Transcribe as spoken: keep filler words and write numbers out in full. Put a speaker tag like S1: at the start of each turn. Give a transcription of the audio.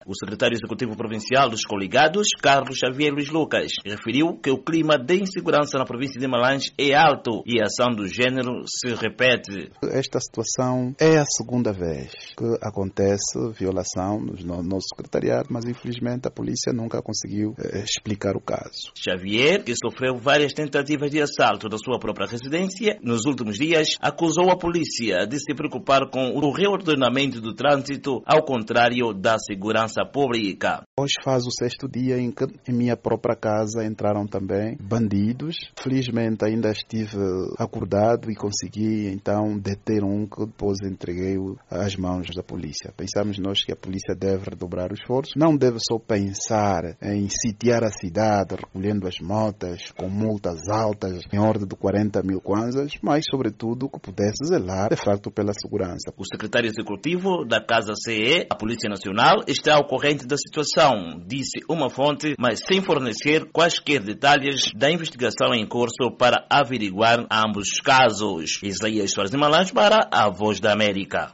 S1: O secretário executivo provincial dos Coligados, Carlos Xavier Luiz Lucas, referiu que o clima de insegurança na província de Malange é alto e a ação do género se repete.
S2: Esta situação é a segunda vez que acontece violação no nosso secretariado, mas infelizmente a polícia nunca conseguiu eh, explicar o caso.
S1: Xavier, que sofreu várias tentativas de assalto da sua própria residência, nos últimos dias acusou a polícia de se preocupar com o reordenamento do trânsito, ao contrário da segurança pública.
S2: Hoje faz o sexto dia em que em minha própria casa entraram também bandidos. Felizmente ainda estive acordado e consegui então deter um que depois entreguei às mãos da polícia. Pensamos nós que a polícia deve redobrar o esforço, não deve só pensar em sitiar a cidade, recolhendo as motas com multas altas em ordem de quarenta mil kwanzas, mas sobretudo que pudesse zelar de facto pela segurança.
S1: O secretário executivo da Casa C E, a Polícia Nacional, está ao corrente da situação, disse uma fonte, mas sem fornecer quaisquer detalhes da investigação em curso para averiguar ambos os casos. Isaías Soares de Malange para a Voz da América.